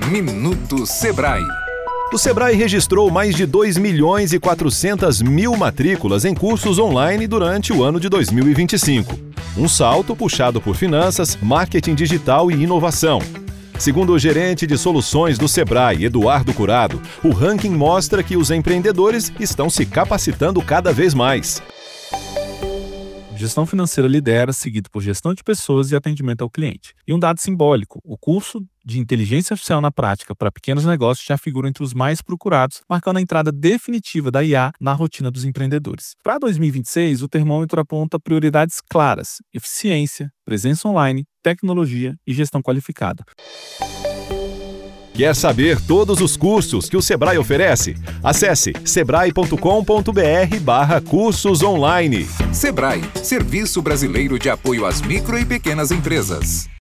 Minuto Sebrae. O Sebrae registrou mais de 2.400.000 matrículas em cursos online durante o ano de 2025. Um salto puxado por finanças, marketing digital e inovação. Segundo o gerente de soluções do Sebrae, Eduardo Curado, o ranking mostra que os empreendedores estão se capacitando cada vez mais. Gestão financeira lidera, seguido por gestão de pessoas e atendimento ao cliente. E um dado simbólico, o curso de inteligência artificial na prática para pequenos negócios já figura entre os mais procurados, marcando a entrada definitiva da IA na rotina dos empreendedores. Para 2026, o termômetro aponta prioridades claras: eficiência, presença online, tecnologia e gestão qualificada. Quer saber todos os cursos que o Sebrae oferece? Acesse sebrae.com.br/cursos online. Sebrae, Serviço Brasileiro de Apoio às Micro e Pequenas Empresas.